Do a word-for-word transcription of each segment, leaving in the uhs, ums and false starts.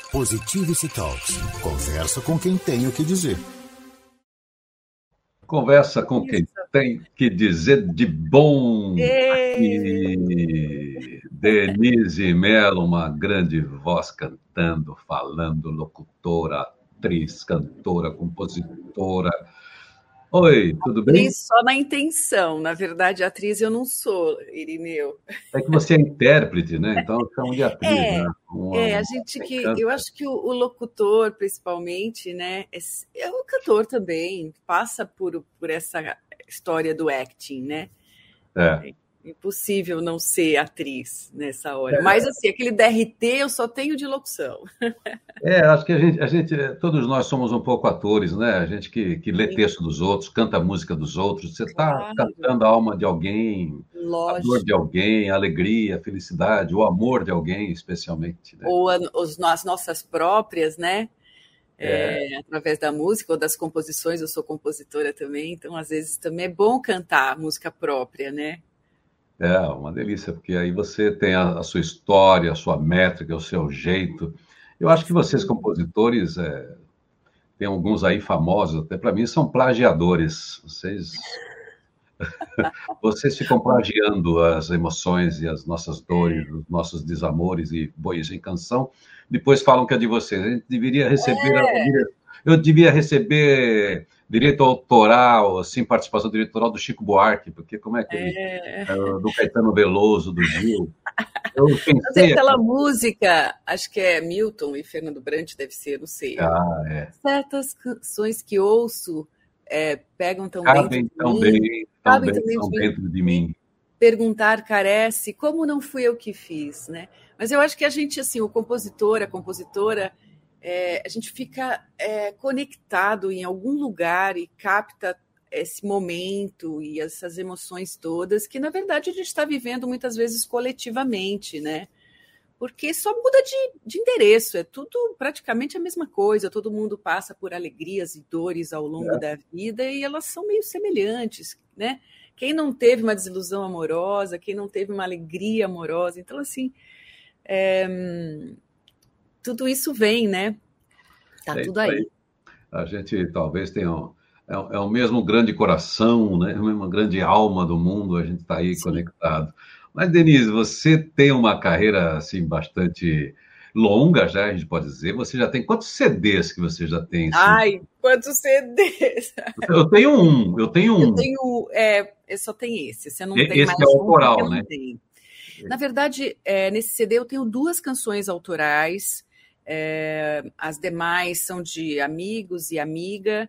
Positivity Talks. Conversa com quem tem o que dizer. Conversa com quem tem que dizer de bom. Aqui, Denise Mello, uma grande voz cantando, falando, locutora, atriz, cantora, compositora. Oi, tudo bem? Atriz só na intenção. Na verdade, atriz eu não sou, Irineu. É que você é intérprete, né? Então chamam de atriz, é, né? Uma, é, a gente que... Canta. Eu acho que o, o locutor, principalmente, né? É, é o cantor também, passa por, por essa história do acting, né? É. É impossível não ser atriz nessa hora. É. Mas, assim, aquele D R T eu só tenho de locução. É, acho que a gente, a gente, todos nós somos um pouco atores, né? A gente que, que lê texto dos outros, canta a música dos outros. Você está claro. cantando a alma de alguém, Lógico. a dor de alguém, a alegria, a felicidade, o amor de alguém, especialmente. Né? Ou a, os, as nossas próprias, né? É. É, através da música ou das composições. Eu sou compositora também, então, às vezes, também é bom cantar música própria, né? É, uma delícia, porque aí você tem a, a sua história, a sua métrica, o seu jeito. Eu acho que vocês, compositores, é, tem alguns aí famosos, até para mim, são plagiadores. Vocês, vocês ficam plagiando as emoções e as nossas dores, os nossos desamores e bois em canção. Depois falam que é de vocês. A gente deveria receber... É. Eu devia receber direito autoral, assim, participação diretoral do Chico Buarque, porque como é que ele... É. Do Caetano Veloso, do Gil... Eu pensei aquela aqui. música, acho que é Milton e Fernando Brant, deve ser, não sei. Ah, é. Certas canções que ouço é, pegam tão Cabem dentro tão de bem, mim, tão cabem bem, tão tão dentro, dentro de mim. Perguntar carece, como não fui eu que fiz, né? Mas eu acho que a gente, assim, o compositor, a compositora, é, a gente fica é, conectado em algum lugar e capta esse momento e essas emoções todas que, na verdade, a gente está vivendo muitas vezes coletivamente, né? Porque só muda de, de endereço, é tudo praticamente a mesma coisa, todo mundo passa por alegrias e dores ao longo é. da vida e elas são meio semelhantes, né? Quem não teve uma desilusão amorosa, quem não teve uma alegria amorosa, então, assim, é, tudo isso vem, né? Tá é tudo aí. aí. A gente talvez tenha... Um... É o mesmo grande coração, né? A mesma grande alma do mundo, a gente está aí Sim. conectado. Mas, Denise, você tem uma carreira assim, bastante longa, já, a gente pode dizer. Você já tem quantos C Ds que você já tem? Assim? Ai, quantos C Ds? Eu tenho um, eu tenho um. Eu tenho, é, eu só tenho esse. Você não e, tem esse mais é o autoral, um, né? Na verdade, é, nesse C D eu tenho duas canções autorais. É, as demais são de amigos e amiga.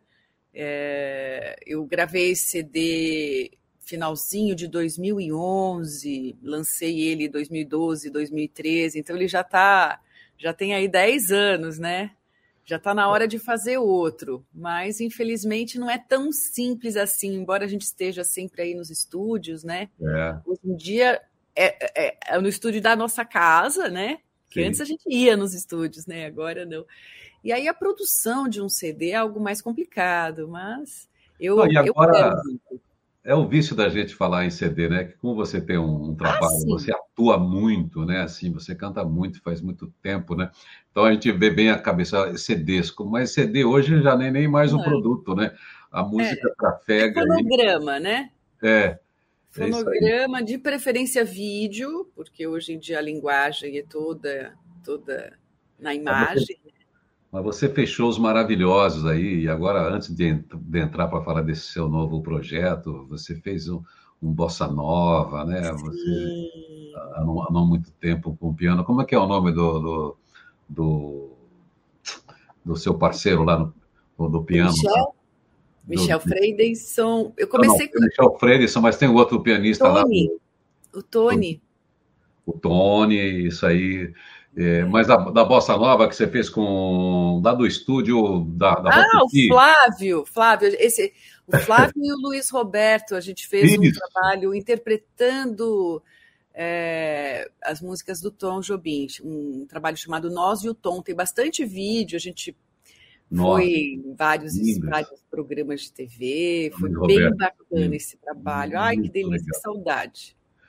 É, eu gravei esse C D finalzinho de dois mil e onze, lancei ele em dois mil e doze, dois mil e treze, então ele já tá, já tem aí dez anos, né? Já está na hora de fazer outro, mas infelizmente não é tão simples assim, embora a gente esteja sempre aí nos estúdios, né? É. Hoje em dia é, é, é no estúdio da nossa casa, né? Que Sim. antes a gente ia nos estúdios, né? Agora não. E aí a produção de um C D é algo mais complicado, mas eu, não, e agora eu é o vício da gente falar em C D, né? Que como você tem um, um trabalho, ah, você atua muito, né? Assim, você canta muito, faz muito tempo, né? Então a gente vê bem a cabeça C Ds, mas C D hoje já nem, nem mais um produto, né? A música é, trafega. É fonograma, aí. né? É. Fonograma, é de preferência vídeo, porque hoje em dia a linguagem é toda, toda na imagem. Mas você fechou os maravilhosos aí, e agora, antes de, de entrar para falar desse seu novo projeto, você fez um, um bossa nova, né? Sim. Você, há não, há não muito tempo, com piano. Como é que é o nome do, do, do, do seu parceiro lá no do piano? Michel? Do, Michel Freidenson. Eu comecei não, não, com... Michel Freidenson, mas tem o outro pianista Tony. lá. O, o Tony. O, o Tony, isso aí... É, mas da, da Bossa Nova que você fez com lá do estúdio da, da Ah, Rock o Flávio, Flávio, esse, o Flávio e o Luiz Roberto, a gente fez Isso. um trabalho interpretando é, as músicas do Tom Jobim, um trabalho chamado Nós e o Tom, tem bastante vídeo, a gente Nossa. foi em vários, vários programas de T V, foi Luiz bem Roberto. bacana esse trabalho, ai que delícia, legal. que saudade.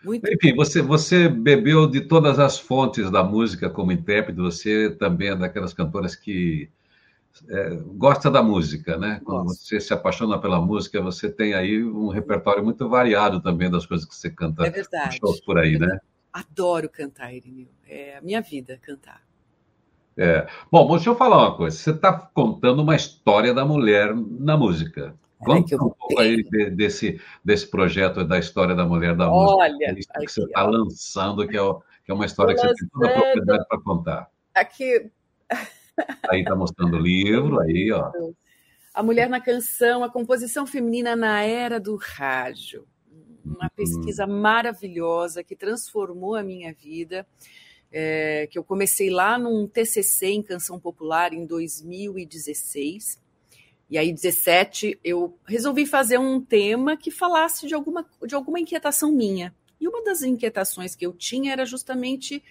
Muito Enfim, bom. você, você bebeu de todas as fontes da música como intérprete, você também é daquelas cantoras que é, gosta da música, né? Quando Gosto. você se apaixona pela música, você tem aí um repertório muito variado também das coisas que você É canta nos shows verdade. por aí, É né? verdade. Adoro cantar, Irineu. É a minha vida, cantar. É. Bom, deixa eu falar uma coisa. Você está contando uma história da mulher na música. Peraí que Conta eu um vou pouco aí bem. de- desse, desse projeto da história da mulher da música. É Olha, isso que você aqui, está ó. lançando, que é, o- que é uma Tô história que você tem toda a lançando propriedade para contar. aqui. Aí está mostrando o livro, aí, ó. Isso. A Mulher na Canção, a composição feminina na era do rádio. Uma Hum, pesquisa maravilhosa que transformou a minha vida, é, que eu comecei lá num T C C em Canção Popular em dois mil e dezesseis. E aí, dezessete, eu resolvi fazer um tema que falasse de alguma, de alguma inquietação minha. E uma das inquietações que eu tinha era justamente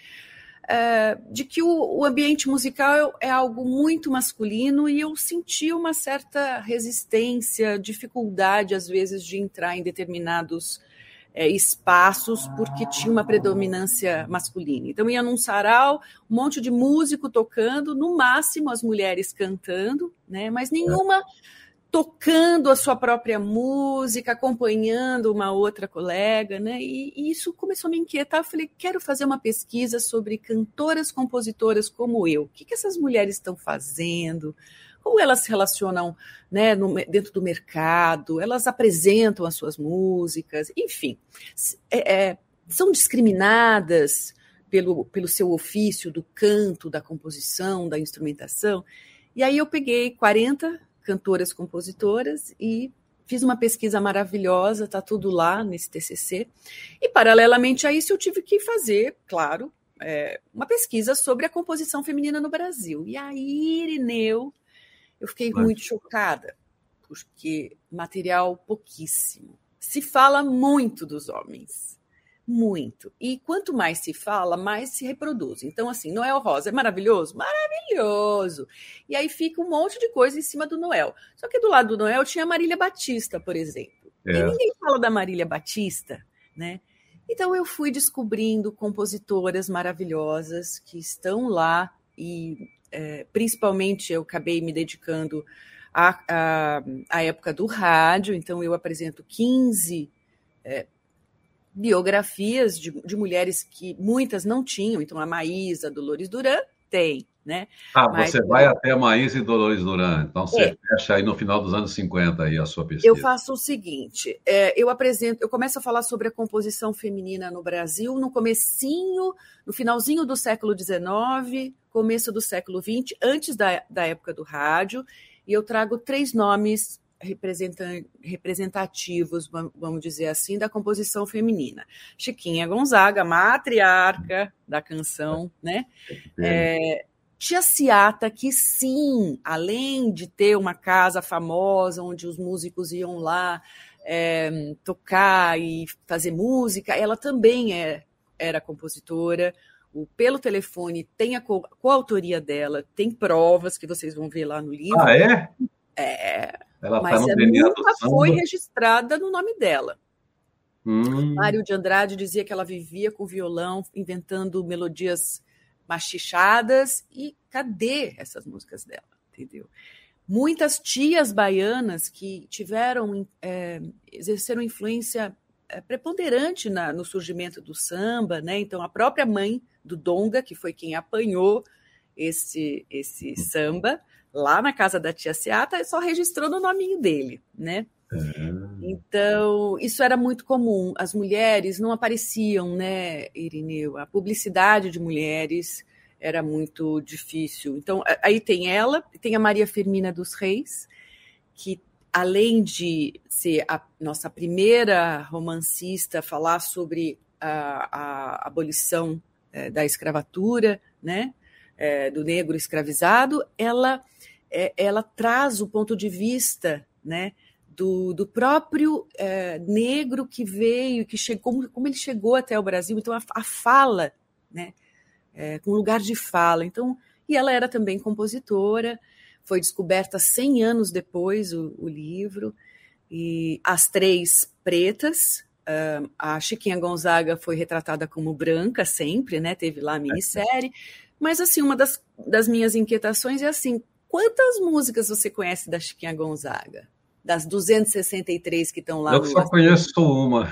é, de que o, o ambiente musical é algo muito masculino e eu sentia uma certa resistência, dificuldade, às vezes, de entrar em determinados é, espaços porque tinha uma predominância masculina. Então, ia num sarau, um monte de músico tocando, no máximo as mulheres cantando, né? Mas nenhuma tocando a sua própria música, acompanhando uma outra colega, né? E, e isso começou a me inquietar. Eu falei, quero fazer uma pesquisa sobre cantoras, compositoras como eu. O que, que essas mulheres estão fazendo? Como elas se relacionam, né, no, dentro do mercado? Elas apresentam as suas músicas? Enfim, é, é, são discriminadas pelo, pelo seu ofício do canto, da composição, da instrumentação? E aí eu peguei quarenta cantoras, compositoras, e fiz uma pesquisa maravilhosa, está tudo lá nesse T C C. E, paralelamente a isso, eu tive que fazer, claro, é, uma pesquisa sobre a composição feminina no Brasil. E aí, Irineu, eu fiquei mas, muito chocada, porque material pouquíssimo. Se fala muito dos homens. Muito. E quanto mais se fala, mais se reproduz. Então, assim, Noel Rosa é maravilhoso? Maravilhoso! E aí fica um monte de coisa em cima do Noel. Só que do lado do Noel tinha a Marília Batista, por exemplo. E é, ninguém fala da Marília Batista, né? Então eu fui descobrindo compositoras maravilhosas que estão lá e é, principalmente eu acabei me dedicando à, à, à época do rádio, então eu apresento quinze é, biografias de, de mulheres que muitas não tinham, então a Maísa, a Dolores Duran tem, né? Ah, Mas você vai até Maísa e Dolores Duran. Então você é, fecha aí no final dos anos cinquenta aí a sua eu pesquisa. faço o seguinte, é, eu apresento, eu começo a falar sobre a composição feminina no Brasil no comecinho, no finalzinho do século dezenove, começo do século vinte, antes da, da época do rádio, e eu trago três nomes representativos, vamos dizer assim, da composição feminina. Chiquinha Gonzaga, matriarca da canção, né? É, Tia Ciata, que sim, além de ter uma casa famosa onde os músicos iam lá é, tocar e fazer música, ela também é, era compositora. O Pelo Telefone tem a co- coautoria dela, tem provas que vocês vão ver lá no livro. Ah, é? É, Ela está mas no é, D N A do nunca foi samba. registrada no nome dela. Hum, Mário de Andrade dizia que ela vivia com violão, inventando melodias machichadas, e cadê essas músicas dela, entendeu? Muitas tias baianas que tiveram, é, exerceram influência é, preponderante na, no surgimento do samba, né? Então, a própria mãe do Donga, que foi quem apanhou esse, esse samba, lá na casa da tia Ciata, só registrou no nominho dele, né? Então, isso era muito comum. As mulheres não apareciam, né, Irineu? A publicidade de mulheres era muito difícil. Então, aí tem ela, tem a Maria Firmina dos Reis, que além de ser a nossa primeira romancista a falar sobre a, a abolição é, da escravatura, né, é, do negro escravizado, ela, é, ela traz o ponto de vista, né, Do, do próprio é, negro que veio, que chegou, como, como ele chegou até o Brasil. Então, a, a fala, né, é, com lugar de fala. Então, e ela era também compositora, foi descoberta cem anos depois o, o livro, e As Três Pretas, A Chiquinha Gonzaga foi retratada como branca sempre, né? Teve lá a minissérie. Mas, assim, uma das, das minhas inquietações é assim, quantas músicas você conhece da Chiquinha Gonzaga? Das duzentas e sessenta e três que estão lá Eu no... só conheço uma.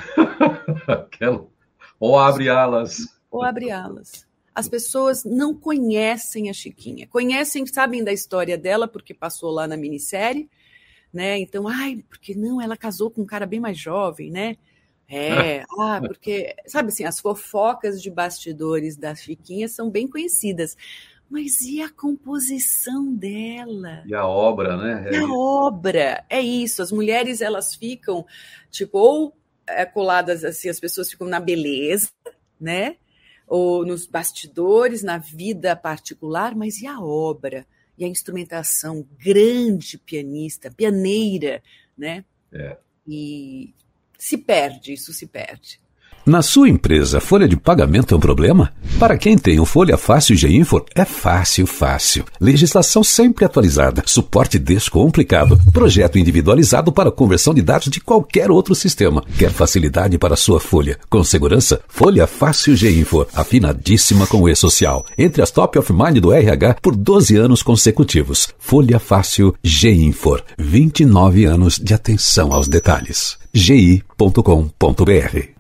Aquela. Ou Abre Alas. Ou Abre Alas. As pessoas não conhecem a Chiquinha. Conhecem, sabem da história dela, porque passou lá na minissérie, né? Então, ai, porque não, ela casou com um cara bem mais jovem, né? É, ah, porque, sabe assim, as fofocas de bastidores da Chiquinha são bem conhecidas. Mas e a composição dela? E a obra, né? É a obra, é isso. As mulheres, elas ficam, tipo, ou é, coladas assim, as pessoas ficam na beleza, né? Ou nos bastidores, na vida particular, mas e a obra? E a instrumentação? Grande pianista, pianeira, né? É. E se perde, isso se perde. Na sua empresa, folha de pagamento é um problema? Para quem tem o Folha Fácil G-Info, é fácil, fácil. Legislação sempre atualizada, suporte descomplicado, projeto individualizado para conversão de dados de qualquer outro sistema. Quer facilidade para sua folha? Com segurança, Folha Fácil G-Info, afinadíssima com o E-Social. Entre as top of mind do R H por doze anos consecutivos. Folha Fácil G-Info, vinte e nove anos de atenção aos detalhes. g i ponto com ponto b r.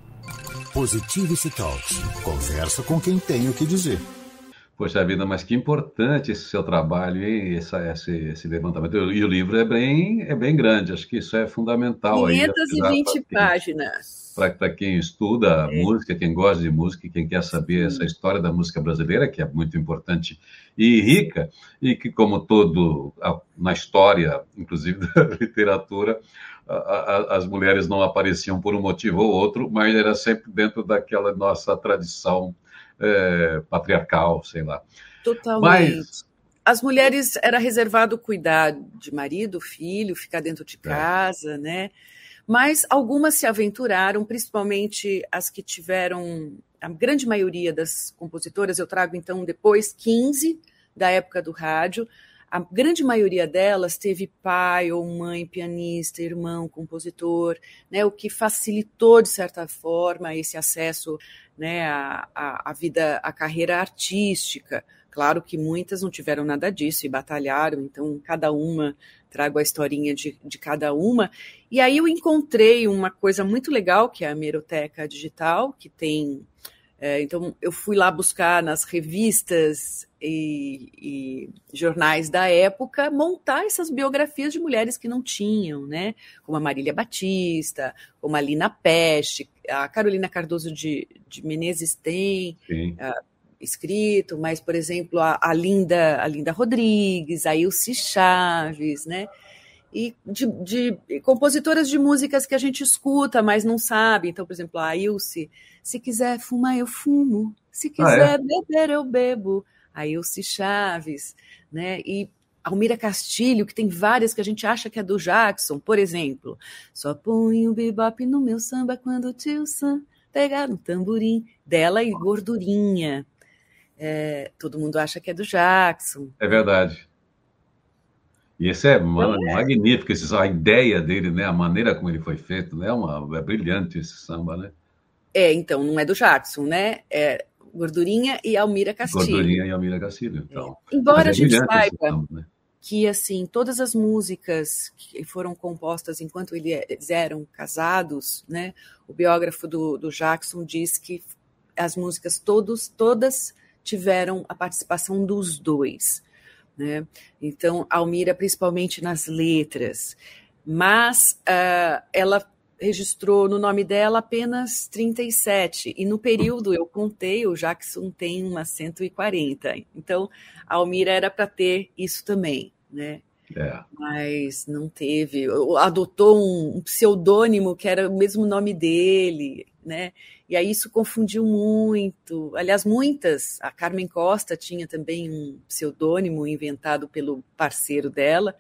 Positivity Talks. Conversa com quem tem o que dizer. Poxa vida, mas que importante esse seu trabalho, hein? Essa, esse, esse levantamento. E o livro é bem, é bem grande, acho que isso é fundamental. quinhentas e vinte páginas. Para quem estuda é. música, quem gosta de música, quem quer saber essa história da música brasileira, que é muito importante e rica, e que, como todo, na história, inclusive da literatura, a, a, as mulheres não apareciam por um motivo ou outro, mas era sempre dentro daquela nossa tradição é, patriarcal, sei lá. Totalmente. Mas, as mulheres era reservado cuidar de marido, filho, ficar dentro de casa, é. né? Mas algumas se aventuraram, principalmente as que tiveram, a grande maioria das compositoras, eu trago então depois quinze da época do rádio, a grande maioria delas teve pai ou mãe pianista, irmão compositor, né, o que facilitou, de certa forma, esse acesso, né, à, à, à vida, à carreira artística. Claro que muitas não tiveram nada disso e batalharam, então cada uma, trago a historinha de, de cada uma. E aí eu encontrei uma coisa muito legal, que é a Hemeroteca Digital, que tem... É, então eu fui lá buscar nas revistas e, e jornais da época, montar essas biografias de mulheres que não tinham, né? Como a Marília Batista, como a Lina Peste, a Carolina Cardoso de, de Menezes tem... Uh, escrito, mas, por exemplo, a, a, Linda, a Linda Rodrigues, a Ilse Chaves, né? E de, de compositoras de músicas que a gente escuta, mas não sabe. Então, por exemplo, a Ilse, se quiser fumar, eu fumo. Se quiser ah, é? beber, eu bebo. A Ilse Chaves, né? E Almira Castilho, que tem várias que a gente acha que é do Jackson, por exemplo. Só ponho o bebop no meu samba quando o tio Sam pegar no tamborim. Dela e Gordurinha. É, todo mundo acha que é do Jackson. É verdade. E esse é, é. magnífico, esse, a ideia dele, né? A maneira como ele foi feito, né? Uma, é brilhante esse samba, né? É, então, não é do Jackson, né? É Gordurinha e Almira Castilho. Gordurinha e Almira Castilho, então. É. Embora é a gente saiba samba, né? que, assim, todas as músicas que foram compostas enquanto eles eram casados, né? O biógrafo do, do Jackson diz que as músicas todos, todas tiveram a participação dos dois, né? Então, a Almira, principalmente nas letras, mas uh, ela registrou no nome dela apenas trinta e sete, e no período, eu contei, o Jackson tem umas cento e quarenta, então a Almira era para ter isso também, né? É. Mas não teve, adotou um, um pseudônimo que era o mesmo nome dele, né? E aí isso confundiu muito. Aliás, muitas. A Carmen Costa tinha também um pseudônimo inventado pelo parceiro dela.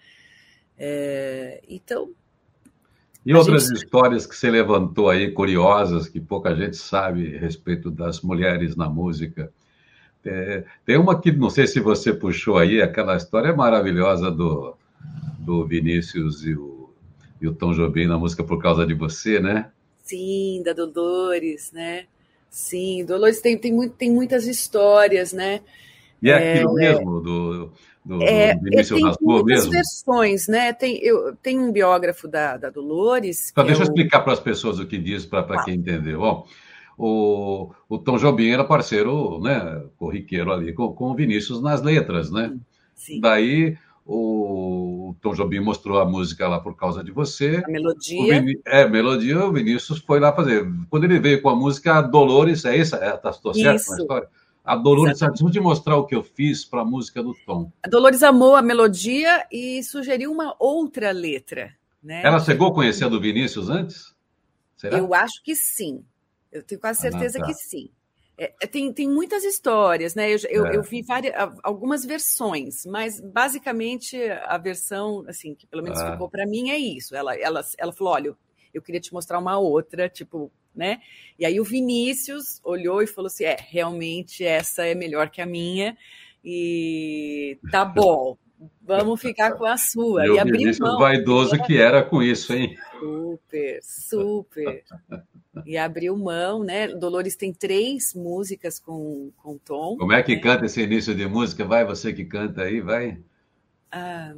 É, então... E outras gente... histórias que você levantou aí, curiosas, que pouca gente sabe a respeito das mulheres na música. É, tem uma que, não sei se você puxou aí, aquela história maravilhosa do, do Vinícius e o, e o Tom Jobim na música Por Causa de Você, né? Sim, da Dolores, né? Sim, Dolores tem, tem, muito, tem muitas histórias, né? E é aquilo é, mesmo do, do, é, do Vinícius Rasgou mesmo? Tem muitas versões, né? Tem, eu, tem um biógrafo da, da Dolores... Então, deixa é eu o... explicar para as pessoas o que diz, para ah. quem entendeu. Bom, o, o Tom Jobim era parceiro, né, corriqueiro ali com, com o Vinícius nas letras, né? Sim, sim. Daí o Tom Jobim mostrou a música lá Por Causa de Você. A melodia. Vin... É, melodia, o Vinícius foi lá fazer. Quando ele veio com a música Dolores, é isso? É, tá, tô certo isso. na história? A Dolores, deixa eu te mostrar o que eu fiz para a música do Tom. A Dolores amou a melodia e sugeriu uma outra letra, né? Ela chegou a conhecer a do Vinícius antes? Será? Eu acho que sim. Eu tenho quase certeza ah, tá. que sim. É, tem, tem muitas histórias, né? Eu, eu, é. eu vi várias, algumas versões, mas basicamente a versão, assim, que pelo menos ah. ficou para mim é isso. Ela, ela, ela falou: olha, eu queria te mostrar uma outra, tipo, né? E aí o Vinícius olhou e falou assim: é, realmente essa é melhor que a minha, e tá bom, vamos ficar com a sua. E, e o Vinícius mão, vaidoso era... que era com isso, hein? Super, super. E abriu mão, né? Dolores tem três músicas com com Tom. Como é que né? canta esse início de música? Vai, você que canta aí, vai. Ah,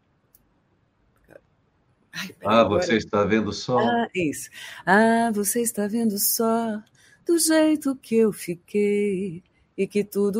Ai, ah agora... você está vendo só. Ah, isso. Ah, você está vendo só do jeito que eu fiquei e que tudo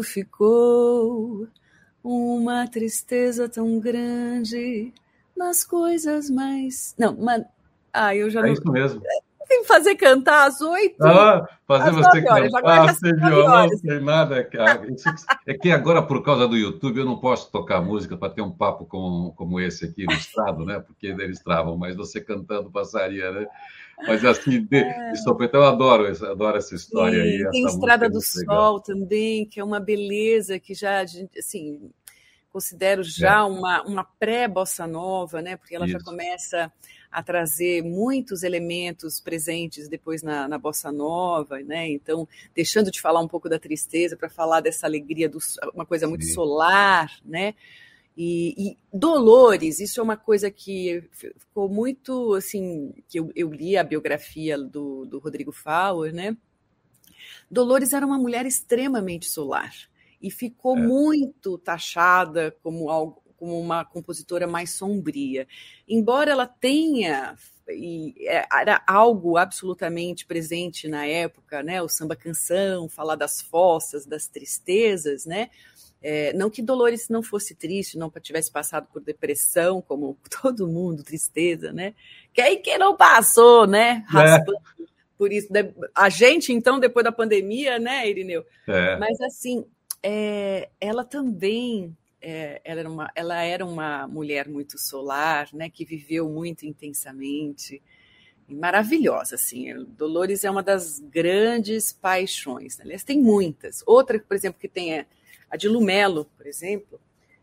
ficou. Uma tristeza tão grande nas coisas mais... Não, mas... Ah, eu já é não... isso mesmo. Tem que fazer cantar às oito. Ah, fazer às você cantar sem violão, sem nada, cara. É que agora, por causa do YouTube, eu não posso tocar música para ter um papo com, como esse aqui, ilustrado, né? Porque eles travam, mas você cantando passaria, né? Mas assim, de, é. de sopetão, eu adoro, eu adoro essa história Sim, aí. Tem essa Estrada do Sol legal. Também, que é uma beleza que já, assim, considero já é. uma, uma pré-bossa nova, né? Porque ela Isso. já começa a trazer muitos elementos presentes depois na, na bossa nova, né? Então, deixando de falar um pouco da tristeza para falar dessa alegria, do, uma coisa muito Sim. solar, né? E, e Dolores, isso é uma coisa que ficou muito, assim, que eu, eu li a biografia do, do Rodrigo Fauer, né? Dolores era uma mulher extremamente solar e ficou é. muito taxada como algo, como uma compositora mais sombria. Embora ela tenha, e era algo absolutamente presente na época, né? O samba-canção, falar das fossas, das tristezas, né? É, não que Dolores não fosse triste, não tivesse passado por depressão, como todo mundo, tristeza, né? Quem que não passou, né? Raspando é. por isso. A gente, então, depois da pandemia, né, Irineu? É. Mas, assim, é, ela também... É, ela, era uma, ela era uma mulher muito solar, né, que viveu muito intensamente, e maravilhosa, assim. Dolores é uma das grandes paixões, né? Aliás, tem muitas. Outra, por exemplo, que tem é a de Lumelo, por exemplo,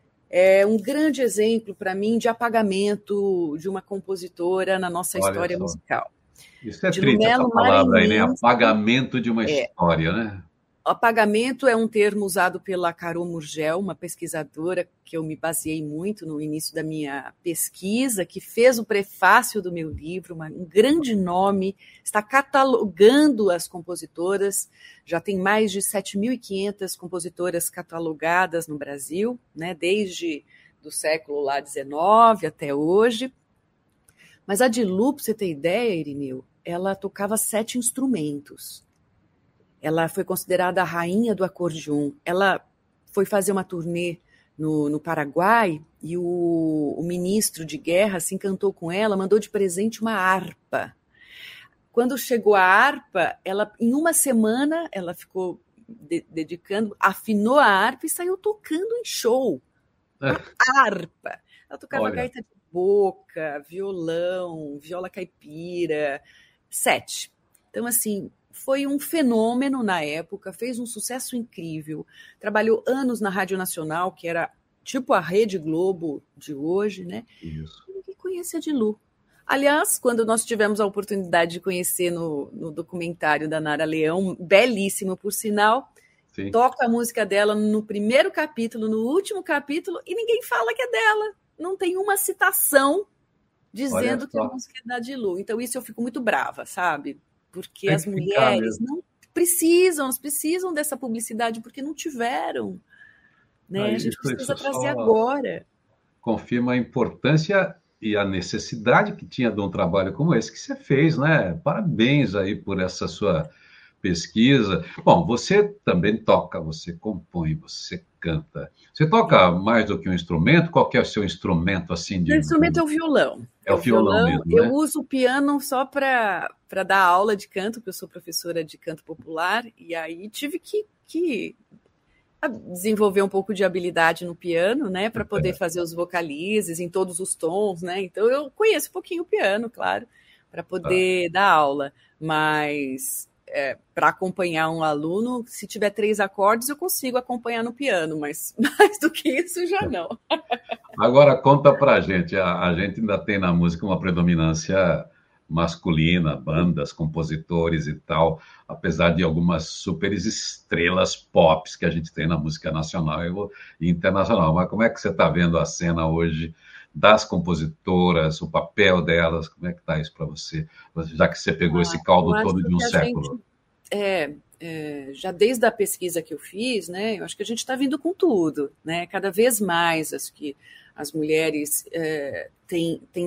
é um grande exemplo para mim de apagamento de uma compositora na nossa Olha história só. musical. Isso é de triste, Lumelo, essa palavra aí, né? Maranhense, Apagamento de uma é, história, né? Apagamento é um termo usado pela Carol Murgel, uma pesquisadora que eu me baseei muito no início da minha pesquisa, que fez o prefácio do meu livro, uma, um grande nome, está catalogando as compositoras, já tem mais de sete mil e quinhentas compositoras catalogadas no Brasil, né, desde do século lá dezenove até hoje. Mas a Dilu, para você ter ideia, Irineu, ela tocava sete instrumentos. Ela foi considerada a rainha do acordeon. Ela foi fazer uma turnê no, no Paraguai e o, o ministro de guerra se encantou com ela, mandou de presente uma harpa. Quando chegou a harpa, ela, em uma semana, ela ficou de, dedicando, afinou a harpa e saiu tocando em show. A harpa. Ela tocava Olha. gaita de boca, violão, viola caipira, sete. Então, assim... Foi um fenômeno na época, fez um sucesso incrível. Trabalhou anos na Rádio Nacional, que era tipo a Rede Globo de hoje, né? Isso. E ninguém conhecia a Dilu. Aliás, quando nós tivemos a oportunidade de conhecer no, no documentário da Nara Leão, belíssimo por sinal, Sim. toca a música dela no primeiro capítulo, no último capítulo, e ninguém fala que é dela. Não tem uma citação dizendo que a música é da Dilu. Então isso eu fico muito brava, sabe? porque as mulheres mesmo. não precisam, elas precisam dessa publicidade, porque não tiveram. Né? Ah, a gente precisa trazer agora. Confirma a importância e a necessidade que tinha de um trabalho como esse que você fez, né? Parabéns aí por essa sua pesquisa. Bom, você também toca, você compõe, você canta. Você toca mais do que um instrumento? Qual que é o seu instrumento assim de... O instrumento é o violão. É o violão, violão mesmo, Eu né? uso o piano só para para dar aula de canto, porque eu sou professora de canto popular, e aí tive que, que desenvolver um pouco de habilidade no piano, né, para poder é. fazer os vocalizes em todos os tons, né? Então eu conheço um pouquinho o piano, claro, para poder ah. dar aula, mas é, para acompanhar um aluno, se tiver três acordes, eu consigo acompanhar no piano, mas mais do que isso já não. Agora conta pra gente, a, a gente ainda tem na música uma predominância masculina, bandas, compositores e tal, apesar de algumas super estrelas pop que a gente tem na música nacional e internacional. Mas como é que você está vendo a cena hoje das compositoras, o papel delas? Como é que está isso para você? Já que você pegou ah, esse caldo todo de um século. Gente, é, é, já desde a pesquisa que eu fiz, né, eu acho que a gente está vindo com tudo, né? Cada vez mais acho que as mulheres é, têm, têm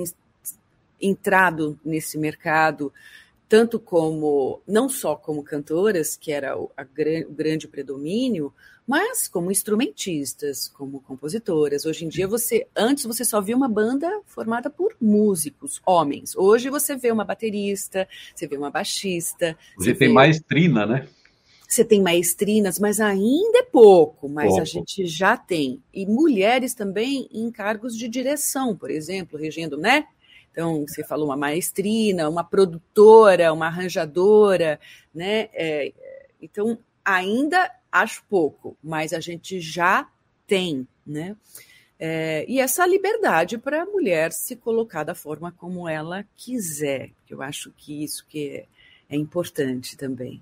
entrado nesse mercado, tanto como, não só como cantoras, que era o, a, o grande predomínio, mas como instrumentistas, como compositoras. Hoje em dia, você, antes você só via uma banda formada por músicos, homens. Hoje você vê uma baterista, você vê uma baixista. Você tem vê... maestrina, né? Você tem maestrinas, mas ainda é pouco, mas pouco. A gente já tem. E mulheres também em cargos de direção, por exemplo, regendo, né? Então, você falou uma maestrina, uma produtora, uma arranjadora, né? É, então, ainda acho pouco, mas a gente já tem, né? É, e essa liberdade para a mulher se colocar da forma como ela quiser, que eu acho que isso que é, é importante também.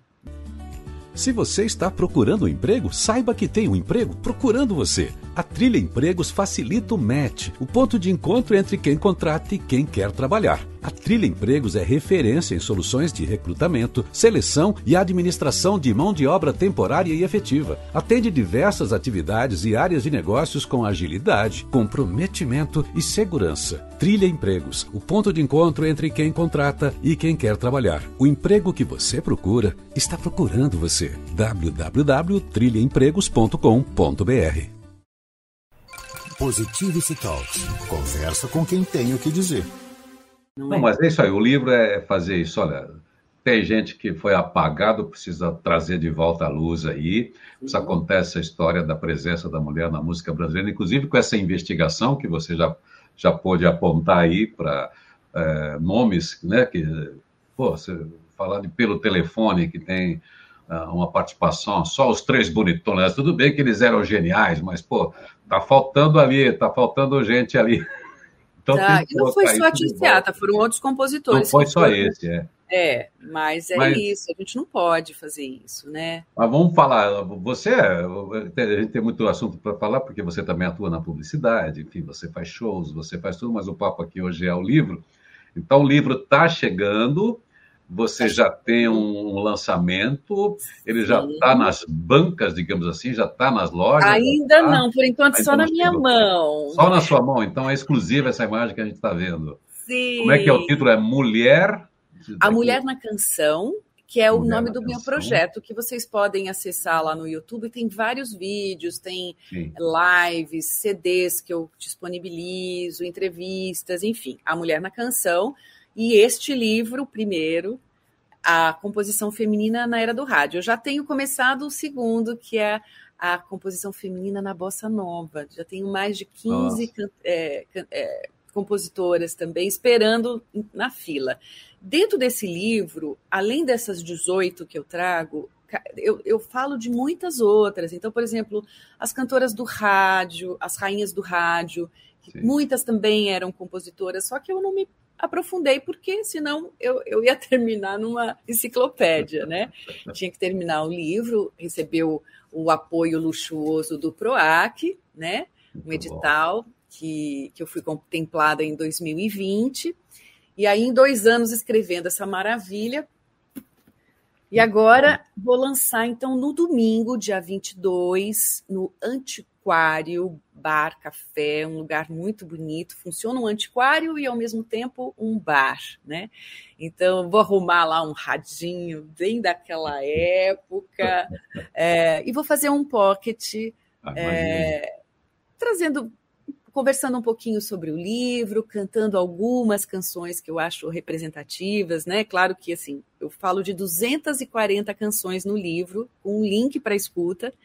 Se você está procurando um emprego, saiba que tem um emprego procurando você. A Trilha Empregos facilita o match, o ponto de encontro entre quem contrata e quem quer trabalhar. A Trilha Empregos é referência em soluções de recrutamento, seleção e administração de mão de obra temporária e efetiva. Atende diversas atividades e áreas de negócios com agilidade, comprometimento e segurança. Trilha Empregos, o ponto de encontro entre quem contrata e quem quer trabalhar. O emprego que você procura está procurando você. w w w ponto trilha empregos ponto com ponto b r. Positivity Talks. Conversa com quem tem o que dizer. Não, mas é isso aí, o livro é fazer isso, olha, tem gente que foi apagado, precisa trazer de volta a luz aí, isso acontece a história da presença da mulher na música brasileira, inclusive com essa investigação que você já, já pôde apontar aí para é, nomes, né, que, pô, você falar de pelo telefone, que tem uh, uma participação, só os três bonitões, tudo bem que eles eram geniais, mas, pô, tá faltando ali, tá faltando gente ali. Então, tá, e não foi só a Tiziata, foram outros compositores. Não foi só foram... esse, é. É, mas é mas... isso, a gente não pode fazer isso, né? Mas vamos falar, você, a gente tem muito assunto para falar, porque você também atua na publicidade, enfim, você faz shows, você faz tudo, mas o papo aqui hoje é o livro. Então, o livro está chegando, você já tem um lançamento, ele Sim. já está nas bancas, digamos assim, já está nas lojas? Ainda tá? não, por enquanto Aí só na minha chegou. mão. Só na sua mão, então é exclusiva essa imagem que a gente está vendo. Sim. Como é que é o título? É Mulher... A Mulher na Canção, que é o Mulher nome do canção. meu projeto, que vocês podem acessar lá no YouTube. Tem vários vídeos, tem Sim. lives, C Ds que eu disponibilizo, entrevistas, enfim. A Mulher na Canção. E este livro, primeiro, a composição feminina na era do rádio. Eu já tenho começado o segundo, que é a composição feminina na bossa nova. Já tenho mais de quinze é, é, compositoras também esperando na fila. Dentro desse livro, além dessas dezoito que eu trago, eu, eu falo de muitas outras. Então, por exemplo, as cantoras do rádio, as rainhas do rádio, que muitas também eram compositoras, só que eu não me aprofundei, porque senão eu, eu ia terminar numa enciclopédia, né? Tinha que terminar o livro, recebeu o apoio luxuoso do PROAC, né? Um edital que, que eu fui contemplada em dois mil e vinte. E aí, em dois anos escrevendo essa maravilha, E agora vou lançar, então, no domingo, dia vinte e dois, no Antiquário Bar Café, um lugar muito bonito. Funciona um antiquário e, ao mesmo tempo, um bar, né? Então, vou arrumar lá um radinho bem daquela época é, e vou fazer um pocket é, trazendo... conversando um pouquinho sobre o livro, cantando algumas canções que eu acho representativas, né? Claro que, assim, eu falo de duzentas e quarenta canções no livro, com um link para escuta,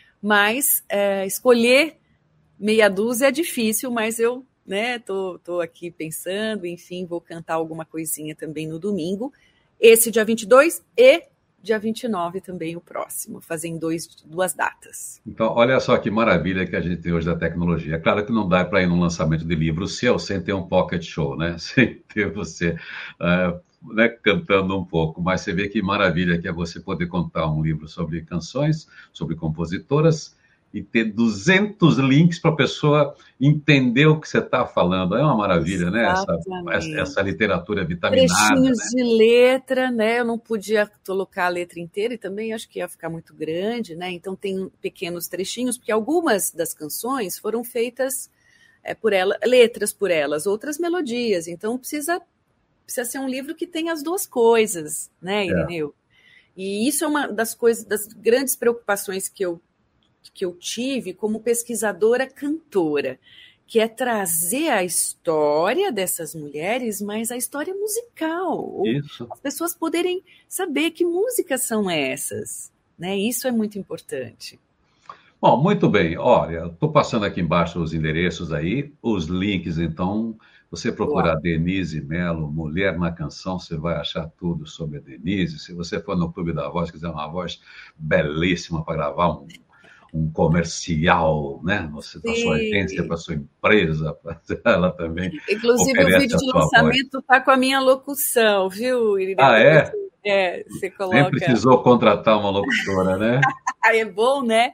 mas é, escolher meia dúzia é difícil, mas eu, né, tô, tô aqui pensando, enfim, vou cantar alguma coisinha também no domingo, esse dia vinte e dois e dia vinte e nove também o próximo, fazem dois, duas datas. Então, olha só que maravilha que a gente tem hoje da tecnologia. É claro que não dá para ir num lançamento de livro seu sem ter um pocket show, né? Sem ter você uh, né, cantando um pouco, mas você vê que maravilha que é você poder contar um livro sobre canções, sobre compositoras, e ter duzentos links para a pessoa entender o que você está falando. É uma maravilha, exatamente, né? Essa, essa, essa literatura vitaminada. Trechinhos, né? de letra, né? Eu não podia colocar a letra inteira e também acho que ia ficar muito grande, né? Então tem pequenos trechinhos, porque algumas das canções foram feitas é, por ela, letras por elas, outras melodias. Então precisa, precisa ser um livro que tenha as duas coisas, né, Irineu? É. E isso é uma das coisas, das grandes preocupações que eu que eu tive como pesquisadora cantora, que é trazer a história dessas mulheres, mas a história musical. Isso. As pessoas poderem saber que músicas são essas, né? Isso é muito importante. Bom, muito bem. Olha, estou passando aqui embaixo os endereços aí, os links, então, você procurar Boa. Denise Mello, Mulher na Canção, você vai achar tudo sobre a Denise. Se você for no Clube da Voz, quiser uma voz belíssima para gravar um um comercial, né? Você, para sua agência, para sua empresa, ela também. Inclusive, o vídeo de lançamento está com a minha locução, viu, Irineu? Ah, é? É, você coloca... Nem precisou contratar uma locutora, né? É bom, né?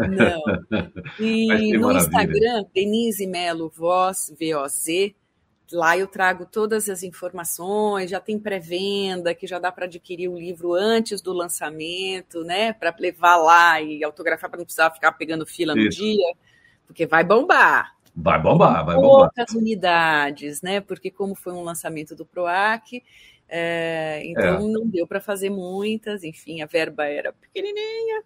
Não. E no Instagram, Denise Mello Voz, V O Z, lá eu trago todas as informações, já tem pré-venda, que já dá para adquirir o livro antes do lançamento, né? Para levar lá e autografar, para não precisar ficar pegando fila no Isso. dia, porque vai bombar. Vai bombar, vai bombar. Poucas unidades, né? Porque como foi um lançamento do PROAC, é, então é. não deu para fazer muitas, enfim, a verba era pequenininha,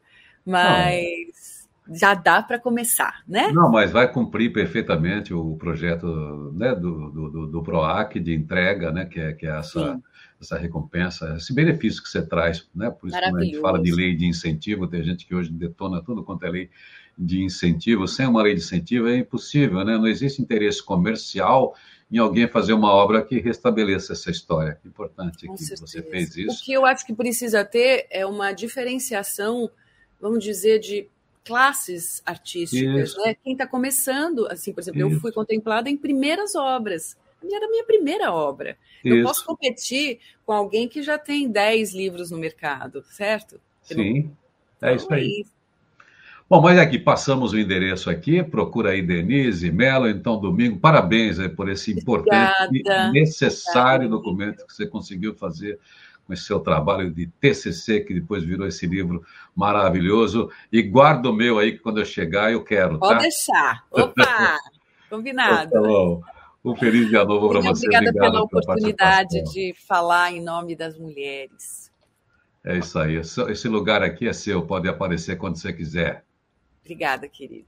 mas... Não. Já dá para começar, né? Não, mas vai cumprir perfeitamente o projeto, né, do, do, do PROAC de entrega, né, que é, que é essa, essa recompensa, esse benefício que você traz, né? Por isso que a gente fala de lei de incentivo, tem gente que hoje detona tudo quanto é lei de incentivo. Sem uma lei de incentivo é impossível, né? Não existe interesse comercial em alguém fazer uma obra que restabeleça essa história. É importante Com que certeza. Você fez isso. O que eu acho que precisa ter é uma diferenciação, vamos dizer, de classes artísticas, né? Quem está começando, assim, por exemplo, Isso. eu fui contemplada em primeiras obras. A minha era a minha primeira obra. Isso. Eu posso competir com alguém que já tem dez livros no mercado, certo? Sim, é isso aí. Bom, mas aqui, passamos o endereço aqui, procura aí Denise Mello, então domingo, parabéns aí por esse importante Obrigada. e necessário Obrigada. documento que você conseguiu fazer com esse seu trabalho de T C C, que depois virou esse livro maravilhoso. E guarda o meu aí, que quando eu chegar eu quero, Pode tá? deixar. Opa! Combinado. Tá bom. Um feliz dia novo para você. Obrigada pela oportunidade de falar em nome das mulheres. É isso aí. Esse lugar aqui é seu, pode aparecer quando você quiser. Obrigada, querido.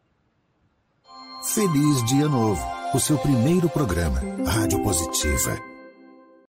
Feliz Dia Novo, o seu primeiro programa, Rádio Positiva.